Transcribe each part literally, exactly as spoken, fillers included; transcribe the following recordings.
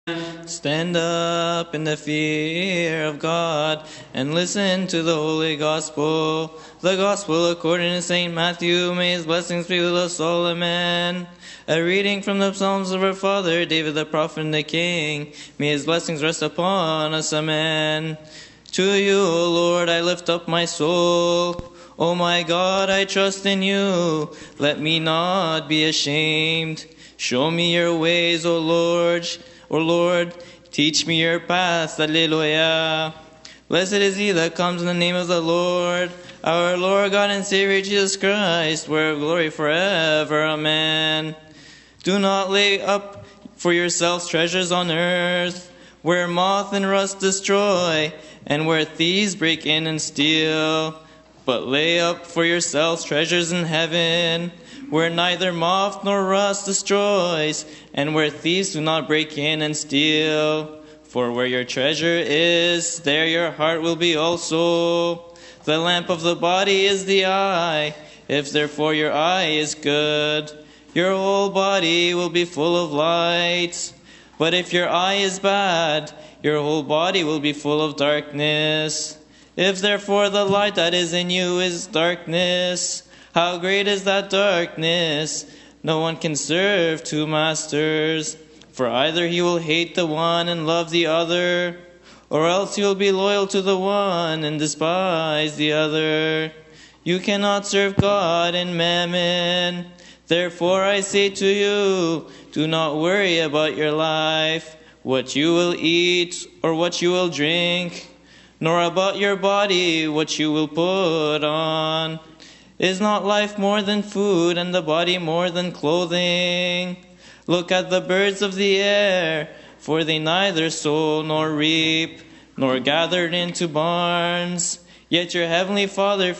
Stand up in the fear of God and listen to the Holy Gospel. The Gospel according to Saint Matthew. May his blessings be with us all. Amen. A reading from the Psalms of our father David the prophet and the king. May his blessings rest upon us. Amen. To you, O Lord, I lift up my soul. O my God, I trust in you. Let me not be ashamed. Show me your ways, O Lord. O Lord, teach me your paths. Alleluia. Blessed is he that comes in the name of the Lord. Our Lord God and Savior Jesus Christ, where glory forever. Amen. Do not lay up for yourselves treasures on earth, where moth and rust destroy, and where thieves break in and steal. But lay up for yourselves treasures in heaven, where neither moth nor rust destroys, and where thieves do not break in and steal. For where your treasure is, there your heart will be also. The lamp of the body is the eye. If therefore your eye is good, your whole body will be full of light. But if your eye is bad, your whole body will be full of darkness. If therefore the light that is in you is darkness, how great is that darkness! No one can serve two masters, for either he will hate the one and love the other, or else he will be loyal to the one and despise the other. You cannot serve God and mammon. Therefore I say to you, do not worry about your life, what you will eat or what you will drink, nor about your body, what you will put on. Is not life more than food, and the body more than clothing? Look at the birds of the air, for they neither sow nor reap, nor gather into barns, yet your heavenly Father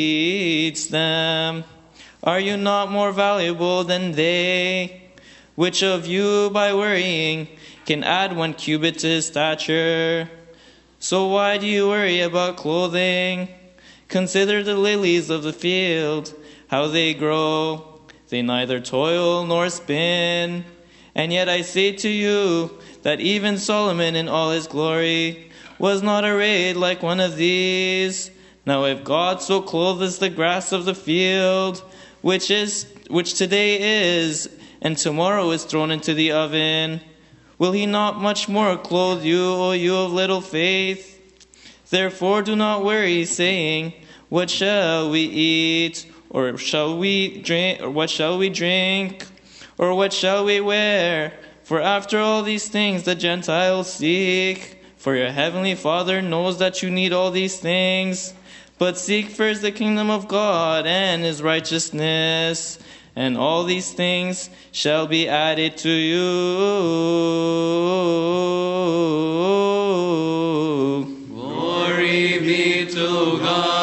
feeds them. Are you not more valuable than they? Which of you, by worrying, can add one cubit to his stature? So why do you worry about clothing? Consider the lilies of the field, how they grow. They neither toil nor spin. And yet I say to you that even Solomon in all his glory was not arrayed like one of these. Now if God so clothes the grass of the field, which is which today is, and tomorrow is thrown into the oven, will he not much more clothe you, O you of little faith? Therefore do not worry, saying, what shall we eat, or shall we drink, or what shall we drink, or what shall we wear? For after all these things the Gentiles seek. For your heavenly Father knows that you need all these things. But seek first the kingdom of God and his righteousness, and all these things shall be added to you. Glory be to God.